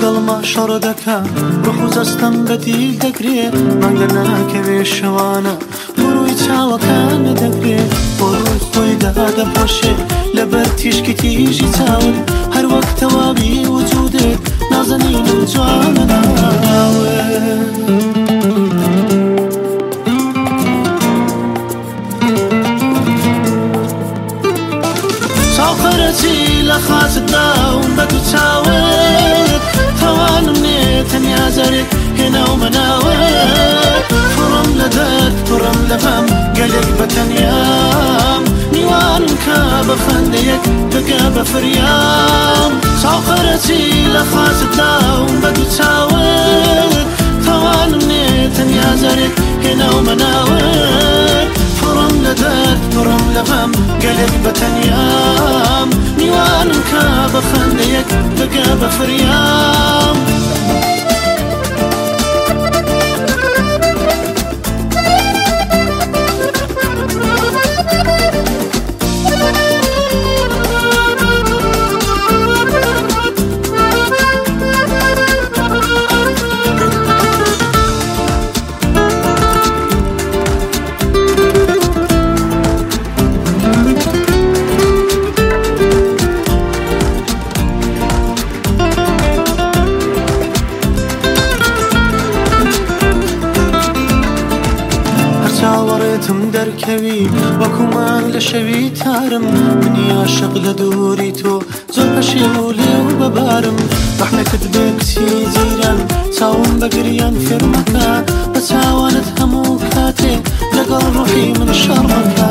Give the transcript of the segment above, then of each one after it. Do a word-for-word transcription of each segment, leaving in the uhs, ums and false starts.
دڵما شەڕ دەکا ڕوح و جەستەم بەدیل دەگرێ مانگ دەرناکەوێ شەوانە بڕووی چاوەکانە دەگرێ بۆ ڕووی خۆی دادەپۆشێ لەبەر تیشکی تیژی چاون هەر وەک تەواوی وجودێت نازەنین و جوانە ناوێت چاوخەرەچی لە خاچتداوم بە دوو چاوێت تەوانم نێ تەنیا زەرێک هێناومە ناوێت پڕم لە دەرد پڕم لە غەم گەلێک بە تەنیام میوانم کە بە خەندەیەک بگە بە فریام چاوخەرەچی لە خاچتداوم بە دوو چاوێت تەوانم نێ تەنیا زەرێک هێناومە ناوێت پڕم لە دەرد پڕم لە غەم گەلێک بە تەنیام میوانم کە بە خەندەیەک بگە بە فریام چاوەڕێتم دەرکەوی وەکومان لە شەوی تارم منی عاشق لە دووری تۆ زۆر پەشێ و لێو بەبارم ڕەحمەکت بێ کچی جیران چاوم بە گریان فێرمەکە بە چاوانت هەموو کاتێ لەگەڵ ڕوحی من شەڕمەکە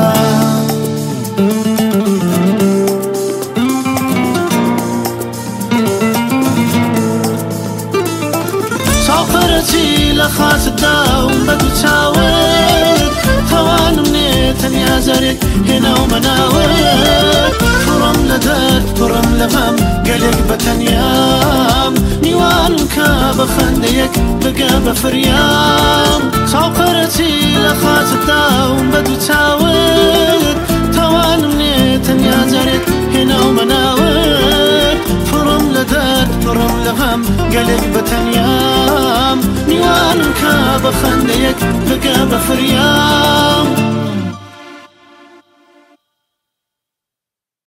چاوخەرەچی لە خاچتداوم بە دوو چاوێت تەوانم نێ تەنیا زەرێک هێناومە ناوێت پڕم لە دەرد پڕم لە غەم گەلێک بە تەنیام میوانم کە بە خەندەیەک بگە بە فریام چاوخەرەچی لە خاچتداوم بە دوو چاوێت تەوانم نێ تەنیا زەرێک هێناومە ناوێت پڕم لە دەرد پڕم لە غەم گەلێک بە تەنیام میوانم کە بە خەندەیەک بگە بە فریام